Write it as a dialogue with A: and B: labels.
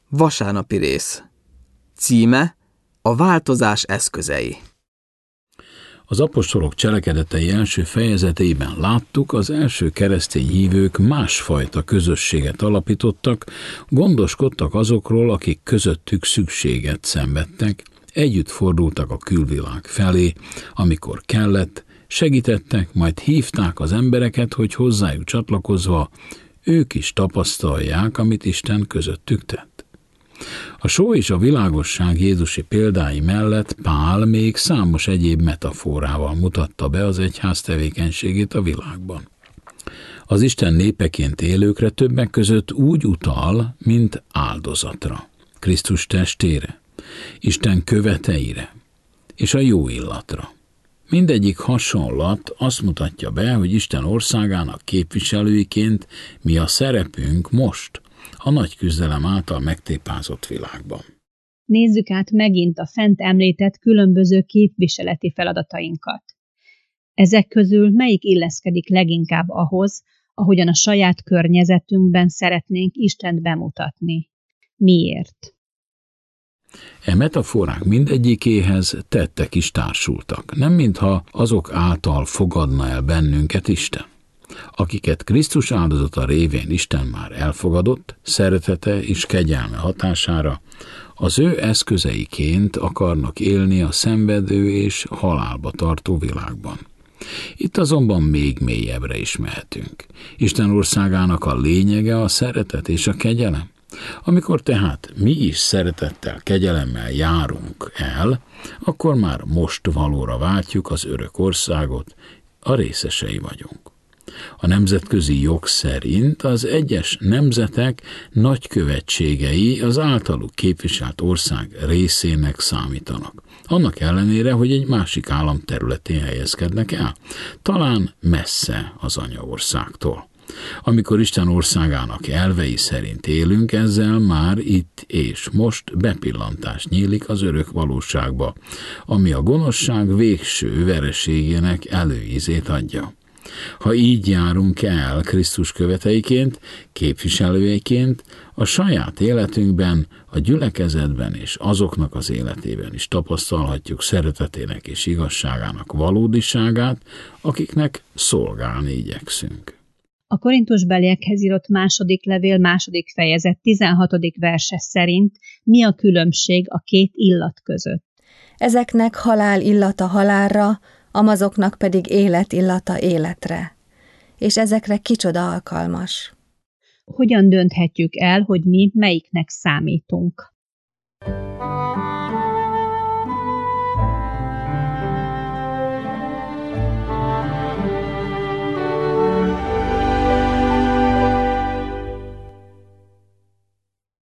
A: Vasárnapi rész. Címe: A változás eszközei.
B: Az apostolok cselekedetei első fejezetében láttuk, az első keresztény hívők másfajta közösséget alapítottak, gondoskodtak azokról, akik közöttük szükséget szenvedtek, együtt fordultak a külvilág felé, amikor kellett, segítettek, majd hívták az embereket, hogy hozzájuk csatlakozva ők is tapasztalják, amit Isten közöttük tett. A só és a világosság jézusi példái mellett Pál még számos egyéb metaforával mutatta be az egyház tevékenységét a világban. Az Isten népeként élőkre többek között úgy utal, mint áldozatra, Krisztus testére, Isten követeire és a jó illatra. Mindegyik hasonlat azt mutatja be, hogy Isten országának képviselőiként mi a szerepünk most, a nagy küzdelem által megtépázott világban.
C: Nézzük át megint a fent említett különböző képviseleti feladatainkat. Ezek közül melyik illeszkedik leginkább ahhoz, ahogyan a saját környezetünkben szeretnénk Istent bemutatni? Miért?
B: E metaforák mindegyikéhez tettek is társultak, nem mintha azok által fogadna el bennünket Isten. Akiket Krisztus áldozata révén Isten már elfogadott, szeretete és kegyelme hatására, az ő eszközeiként akarnak élni a szenvedő és halálba tartó világban. Itt azonban még mélyebbre is mehetünk. Isten országának a lényege a szeretet és a kegyelem. Amikor tehát mi is szeretettel, kegyelemmel járunk el, akkor már most valóra váltjuk az örök országot, a részesei vagyunk. A nemzetközi jog szerint az egyes nemzetek nagykövetségei az általuk képviselt ország részének számítanak. Annak ellenére, hogy egy másik állam területén helyezkednek el, talán messze az anyaországtól. Amikor Isten országának elvei szerint élünk, ezzel már itt és most bepillantás nyílik az örök valóságba, ami a gonoszság végső vereségének előízét adja. Ha így járunk el Krisztus követeiként, képviselőiként, a saját életünkben, a gyülekezetben és azoknak az életében is tapasztalhatjuk szeretetének és igazságának valódiságát, akiknek szolgálni igyekszünk.
C: A Korintusbeliekhez írott második levél második fejezet 16. verse szerint mi a különbség a két illat között?
D: Ezeknek halál illata halálra, amazoknak pedig élet illata életre. És ezekre kicsoda alkalmas.
C: Hogyan dönthetjük el, hogy mi melyiknek számítunk?